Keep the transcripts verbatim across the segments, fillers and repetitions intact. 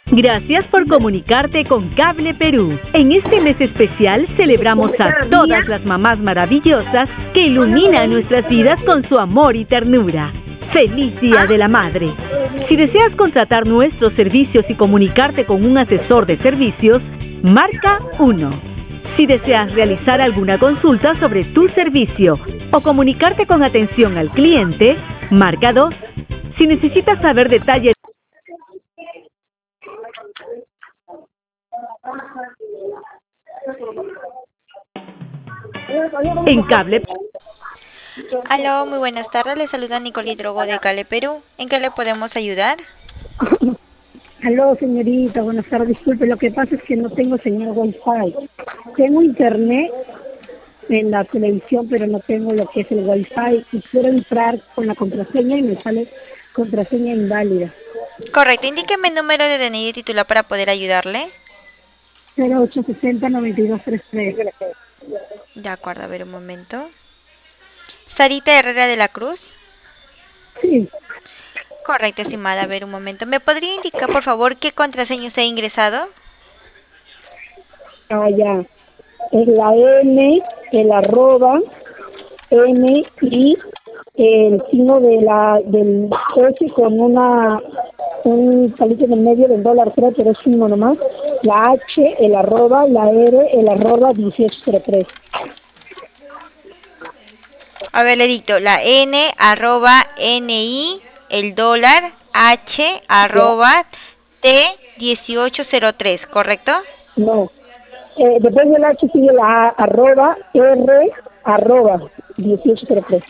Gracias por comunicarte con Cable Perú. En este mes especial celebramos a todas las mamás maravillosas que iluminan nuestras vidas con su amor y ternura. ¡Feliz Día de la Madre! Si deseas contratar nuestros servicios y comunicarte con un asesor de servicios, marca uno. Si deseas realizar alguna consulta sobre tu servicio o comunicarte con atención al cliente, marca dos. Si necesitas saber detalles en Cable. Aló, muy buenas tardes. Le saluda Nicole Drogo de Cable Perú. ¿En qué le podemos ayudar? Aló, señorita, buenas tardes. Disculpe, lo que pasa es que no tengo señal Wi-Fi. Tengo internet en la televisión, pero no tengo lo que es el Wi-Fi. Y quiero entrar con la contraseña y me sale contraseña inválida. Correcto. Indíqueme el número de D N I y titular para poder ayudarle. cero ocho sesenta noventa y dos treinta y tres. De acuerdo, a ver un momento. Sarita Herrera de la Cruz. Sí. Correcto, estimada, a ver un momento. ¿Me podría indicar, por favor, qué contraseña usted ha ingresado? Ah, ya. Es la N, el arroba, N, I, el signo de la, del S con una, un palito en el medio del dólar, creo, pero es signo nomás. La H, el arroba, la R, el arroba dieciocho cero tres. A ver, le dicto. La N, arroba, N, I, el dólar, H, arroba, T, dieciocho cero tres, ¿correcto? No. Eh, después del H sigue la A, arroba, R, arroba, dieciocho cero tres.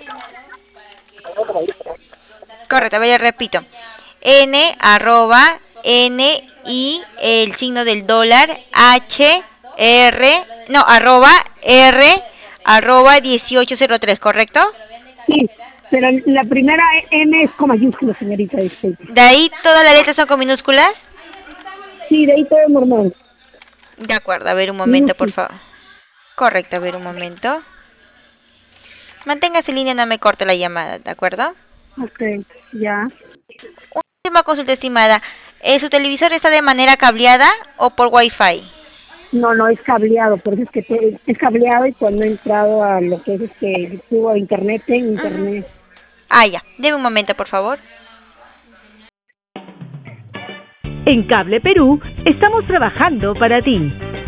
Correcto, a ver, le repito. N, arroba, N, I, el signo del dólar, H, R, no, arroba, R, arroba dieciocho cero tres, ¿correcto? Sí, pero la primera M es con mayúsculas, señorita. Disculpe. ¿De ahí todas las letras son con minúsculas? Sí, de ahí todo normal. De acuerdo, a ver un momento, por favor. Correcto, a ver un momento. Manténgase en línea, no me corte la llamada, ¿de acuerdo? Ok, ya. Última consulta, estimada. ¿Eh, ¿Su televisor está de manera cableada o por Wi-Fi? No, no, es cableado, por eso es que te, es cableado y cuando he entrado a lo que es este, subo a internet, en internet. Ah, ya. Deme un momento, por favor. En Cable Perú estamos trabajando para ti.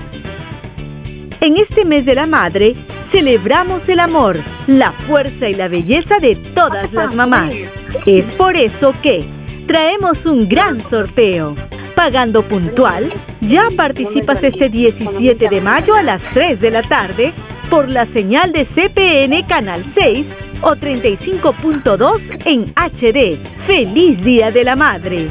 En este mes de la madre, celebramos el amor, la fuerza y la belleza de todas las mamás. Es por eso que traemos un gran sorteo. Pagando puntual, ya participas este diecisiete de mayo a las tres de la tarde por la señal de C P N Canal seis o treinta y cinco punto dos en H D. ¡Feliz Día de la Madre!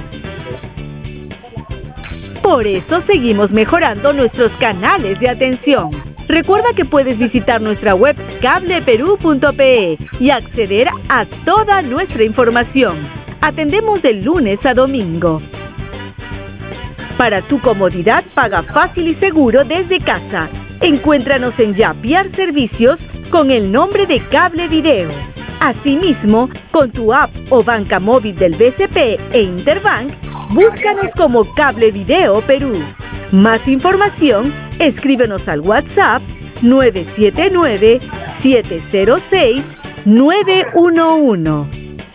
Por eso seguimos mejorando nuestros canales de atención. Recuerda que puedes visitar nuestra web cable perú punto pe y acceder a toda nuestra información. Atendemos de lunes a domingo. Para tu comodidad, paga fácil y seguro desde casa. Encuéntranos en Yapiar Servicios con el nombre de Cable Video. Asimismo, con tu app o banca móvil del B C P e Interbank, búscanos como Cable Video Perú. Más información, escríbenos al WhatsApp nueve siete nueve, siete cero seis, nueve uno uno.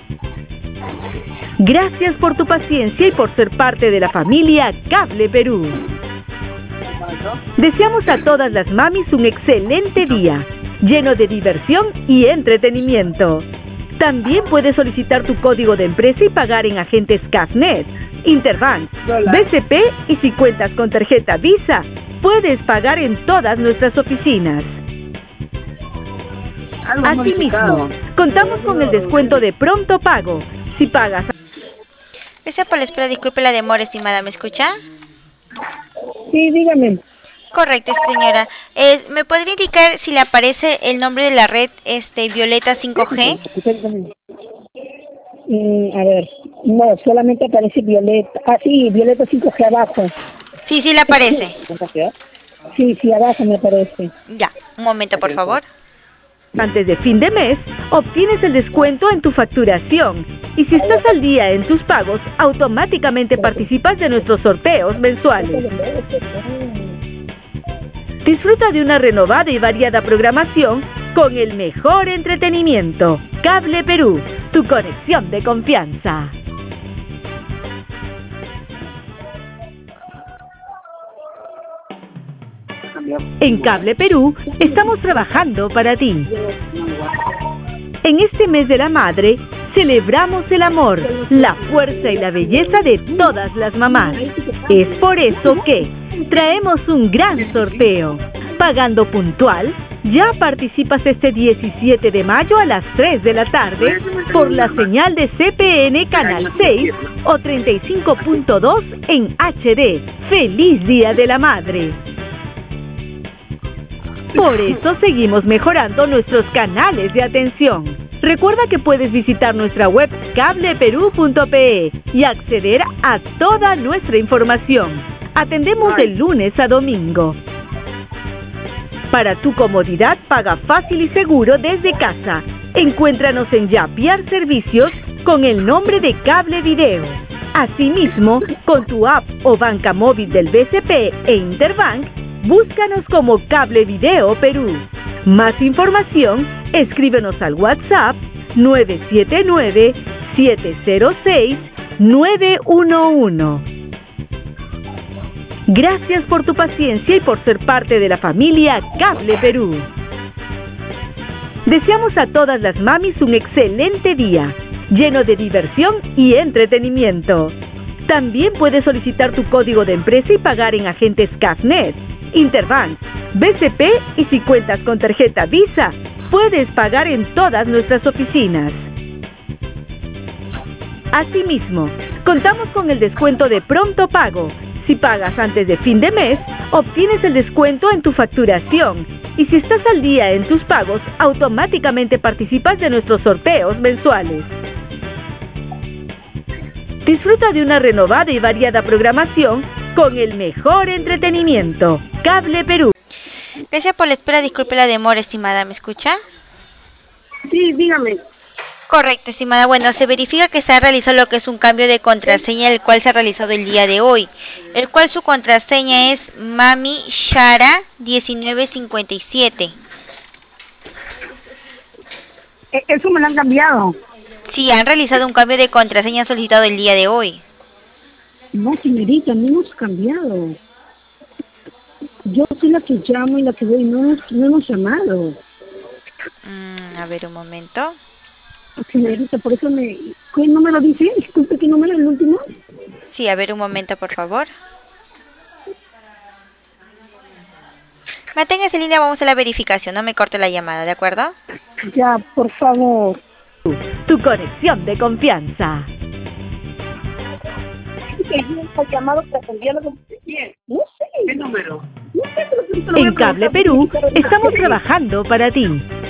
Gracias por tu paciencia y por ser parte de la familia Cable Perú. Deseamos a todas las mamis un excelente día, lleno de diversión y entretenimiento. También puedes solicitar tu código de empresa y pagar en agentes Cafnet, Interbank, B C P y si cuentas con tarjeta Visa, puedes pagar en todas nuestras oficinas. Asimismo, contamos con el descuento de pronto pago. Si pagas... Gracias por la espera, disculpe la demora, estimada, ¿me escucha? Sí, dígame. Correcto, señora. Eh, ¿Me podría indicar si le aparece el nombre de la red este Violeta cinco G? Mm, a ver, no, solamente aparece Violeta. Ah, sí, Violeta cinco G abajo. Sí, sí le aparece. Sí, sí, abajo me aparece. Ya, un momento, por favor. Antes de fin de mes, obtienes el descuento en tu facturación. Y si estás al día en tus pagos, automáticamente participas de nuestros sorteos mensuales. Disfruta de una renovada y variada programación con el mejor entretenimiento. Cable Perú, tu conexión de confianza. En Cable Perú estamos trabajando para ti. En este mes de la madre, celebramos el amor, la fuerza y la belleza de todas las mamás. Es por eso que traemos un gran sorteo. Pagando puntual, ya participas este diecisiete de mayo a las tres de la tarde por la señal de C P N Canal seis o treinta y cinco punto dos en H D. ¡Feliz Día de la Madre! Por eso seguimos mejorando nuestros canales de atención. Recuerda que puedes visitar nuestra web cable perú punto pe y acceder a toda nuestra información. Atendemos de lunes a domingo. Para tu comodidad, paga fácil y seguro desde casa. Encuéntranos en Yapiar Servicios con el nombre de Cable Video. Asimismo, con tu app o banca móvil del B C P e Interbank, búscanos como Cable Video Perú. Más información, escríbenos al WhatsApp nueve siete nueve, siete cero seis, nueve uno uno. Gracias por tu paciencia y por ser parte de la familia Cable Perú. Deseamos a todas las mamis un excelente día, lleno de diversión y entretenimiento. También puedes solicitar tu código de empresa y pagar en agentes Cafnet, Interbank, B C P y si cuentas con tarjeta Visa, puedes pagar en todas nuestras oficinas. Asimismo, contamos con el descuento de pronto pago. Si pagas antes de fin de mes, obtienes el descuento en tu facturación. Y si estás al día en tus pagos, automáticamente participas de nuestros sorteos mensuales. Disfruta de una renovada y variada programación con el mejor entretenimiento. Cable Perú. Gracias por la espera, disculpe la demora, estimada, ¿me escucha? Sí, dígame. Correcto, estimada. Bueno, se verifica que se ha realizado lo que es un cambio de contraseña, el cual se ha realizado el día de hoy, el cual su contraseña es Mami Shara diecinueve cincuenta y siete. Eso me lo han cambiado. Sí, han realizado un cambio de contraseña solicitado el día de hoy. No, señorita, no hemos cambiado. Yo soy la que llamo y la que voy, no, hemos- no hemos llamado. Mm, a ver un momento. Señorita, por eso me... ¿Qué número dice? Disculpe, ¿qué número es el último? Sí, a ver un momento, por favor. Manténgase en línea, vamos a la verificación, no me corte la llamada, ¿de acuerdo? Ya, por favor. Tu conexión de confianza. llamado para cambiarlo con... No sé. ¿Qué número? No sé, pero se lo voy a En Cable preguntar. Perú estamos trabajando para ti.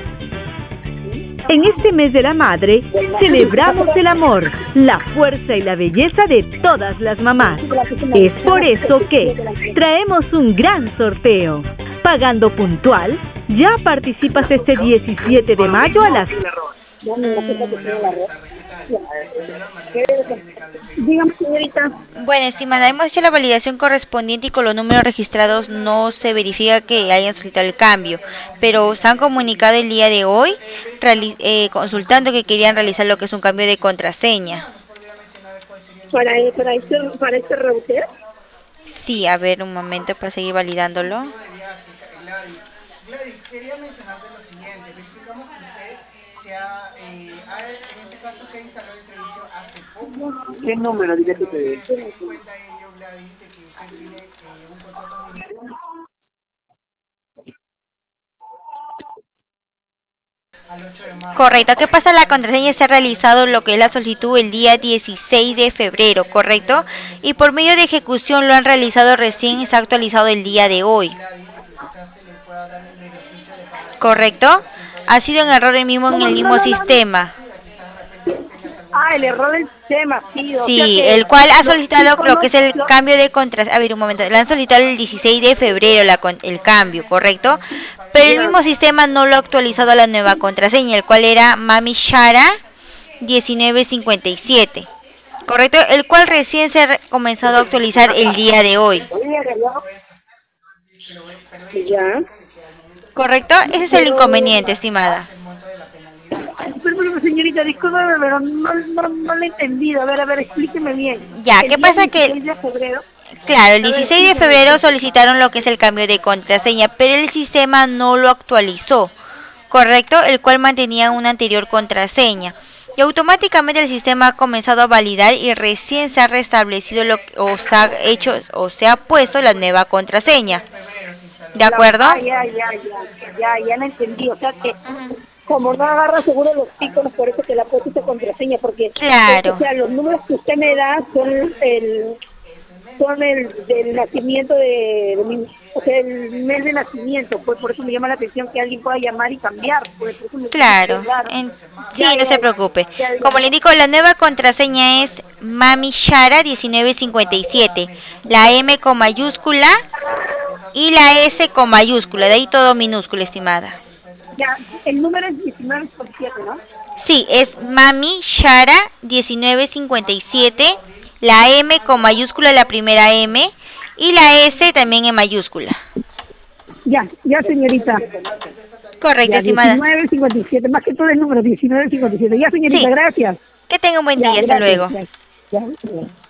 En este mes de la madre, celebramos el amor, la fuerza y la belleza de todas las mamás. Es por eso que traemos un gran sorteo. Pagando puntual, ya participas este diecisiete de mayo a las... Dígame, señorita. Bueno, estimada, hemos hecho la validación correspondiente y con los números registrados no se verifica que hayan solicitado el cambio, pero se han comunicado el día de hoy reali- eh, consultando que querían realizar lo que es un cambio de contraseña. ¿Para, para, este, para este router? Sí, a ver un momento para seguir validándolo. Gladys, quería mencionarte lo siguiente. Verificamos que usted se ha, eh, ha, en este caso, se instaló el servicio hace poco. ¿Qué número dice que te Se dio cuenta ello, Gladys, de que usted tiene eh, un contrato minero al ocho de marzo. Correcto, ¿qué pasa? La contraseña se ha realizado lo que es la solicitud el día dieciséis de febrero, ¿correcto? Y por medio de ejecución lo han realizado recién y se ha actualizado el día de hoy. ¿Correcto? Ha sido un error el mismo en el mismo sistema. Ah, el error del sistema, sí. O Sí, sea que el cual ha los solicitado chicos lo no- que es el los- cambio de contraseña. A ver, un momento. Le han solicitado el dieciséis de febrero la con- el cambio, ¿correcto? Pero el Ya. mismo sistema no lo ha actualizado a la nueva contraseña, el cual era Mami Shara diecinueve cincuenta y siete. ¿Correcto? El cual recién se ha re- comenzado a actualizar el día de hoy. Ya. ¿Correcto? Ese es el inconveniente, estimada. Pero, pero, señorita, discúlpeme, pero no, no, no lo he entendido. A ver, a ver, explíqueme bien. Ya, El ¿qué día pasa? Que dieciséis de febrero. claro, el A ver, dieciséis de explíqueme. febrero solicitaron lo que es el cambio de contraseña, pero el sistema no lo actualizó, ¿correcto? El cual mantenía una anterior contraseña. Y automáticamente el sistema ha comenzado a validar y recién se ha restablecido lo que- o se ha hecho o se ha puesto la nueva contraseña. ¿De acuerdo? Ah, ya, ya, ya, ya, ya lo entendí. O sea que, como no agarra seguro los iconos, por eso que la puesto esa contraseña, porque, Claro. o sea, los números que usted me da son el, son el del nacimiento de, de mi, o sea, el mes de nacimiento, pues por eso me llama la atención que alguien pueda llamar y cambiar, pues por eso me Claro. claro. En- sí, Ya, no ya, se preocupe. ya, ya. Como le indico, la nueva contraseña es Mami Shara diecinueve cincuenta y siete. La M con mayúscula y la S con mayúscula. De ahí todo minúscula, estimada. Ya, el número es diecinueve por siete, ¿no? Sí, es Mami Shara diecinueve cincuenta y siete. La M con mayúscula, la primera M. Y la S también en mayúscula. Ya, ya, señorita. Correcto, Ya, estimada. diecinueve cincuenta y siete, más que todo el número, diecinueve cincuenta y siete. Ya, señorita, Sí. gracias. Que tenga un buen Ya, día. Hasta gracias, luego. gracias. Ya, ya.